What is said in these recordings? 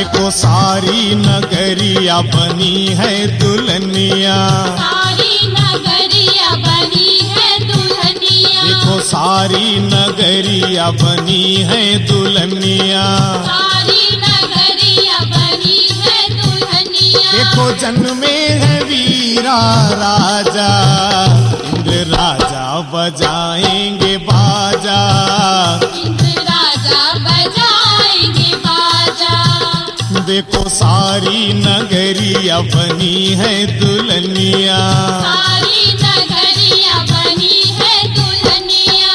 देखो सारी नगरिया बनी है दुल्हनिया, सारी नगरिया बनी है दुल्हनिया, देखो सारी नगरिया बनी है दुल्हनिया, सारी नगरिया बनी है दुल्हनिया। देखो जन्मे है वीरा राजा, इंद्र राजा बजाएंगे बाजा, इंद्र राजा बजाएंगे बाजा। देखो सारी नगरिया बनी है दुल्हनिया, सारी नगरिया बनी है दुल्हनिया।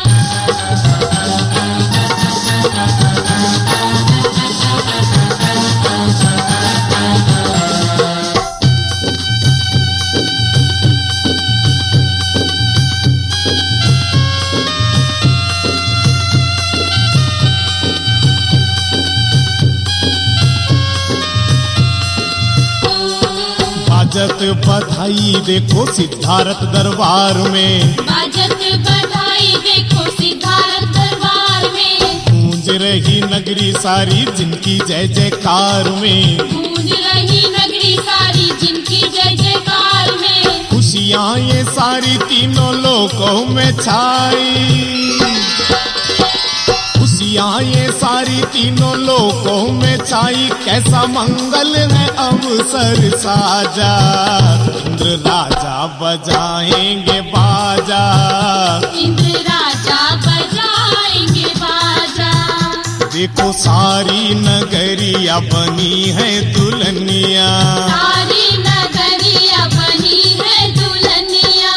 बाजत बधाई देखो सिद्धार्थ दरबार में, बाजत बधाई देखो सिद्धार्थ दरबार में, गूंज रही नगरी सारी जिनकी जय जयकार में, गूंज रही नगरी सारी जिनकी जय जयकार में। खुशियाँ ये सारी तीनों लोकों में छाई, खुशियाँ ये सारी तीनों लोकों में छाई, कैसा मंगल है अवसर साजा, इंद्र राजा बजाएंगे बाजा, इंद्र राजा बजाएंगे बाजा। देखो सारी नगरिया बनी है दुल्हनिया, सारी नगरिया बनी है दुल्हनिया।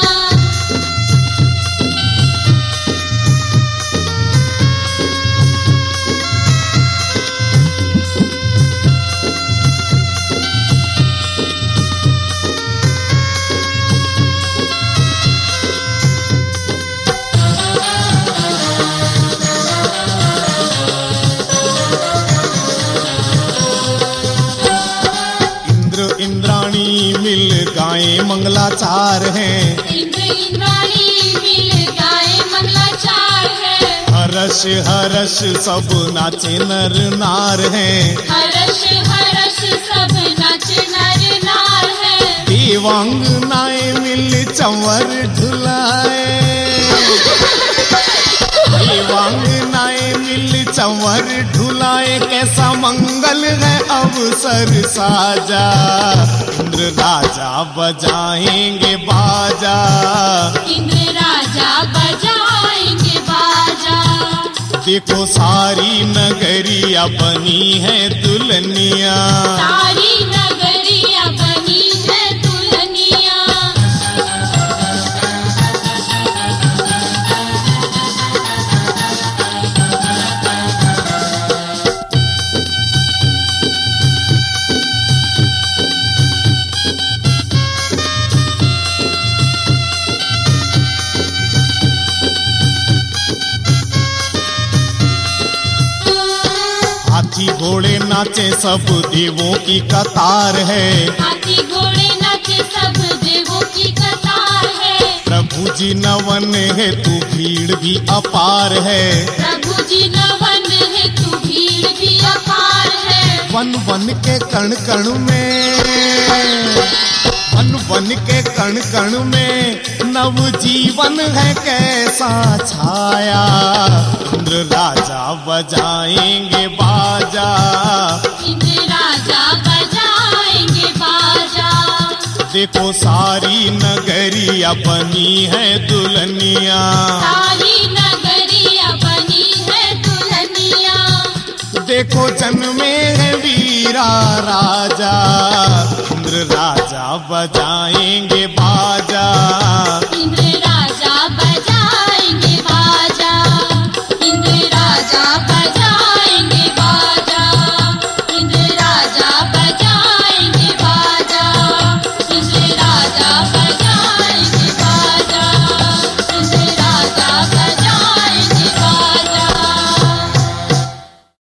इंद्राणी मिल गाए मंगलाचार हैं, इंद्र इंद्राणी मिल गाए मंगलाचार है, हर्ष हर्ष सब नाचे नर नार हैं, हर्ष हर्ष सब नाच नर नार है। देवांगनाएं मिल चंवर ढुलाए, देवांगनाएं मिल चंवर ढुलाए, कैसा मंगल है अवसर साजा, इंद्र राजा बजाएंगे बाजा, इंद्र राजा बजाएंगे बाजा। देखो सारी नगरिया बनी है दुल्हनिया, सारी नगरिया बनी है दुल्हनिया। हाथी घोड़े नाचे सब देवों की कतार है, हाथी घोड़े नाचे सब देवों की कतार है, प्रभु जी नवन है तू भीड़ भी अपार है, प्रभु जी नवन है तू भीड़ भी अपार है। वन वन के कण कण में, वन वन के कण कण में नव जीवन है कैसा छाया, इंद्र राजा बजाएंगे बाजा, इंद्र राजा बजाएंगे बाजा। देखो सारी नगरिया बनी है दुल्हनिया, सारी नगरिया बनी है दुल्हनिया। देखो जन्मे है वीरा राजा, इंद्र राजा बजाएंगे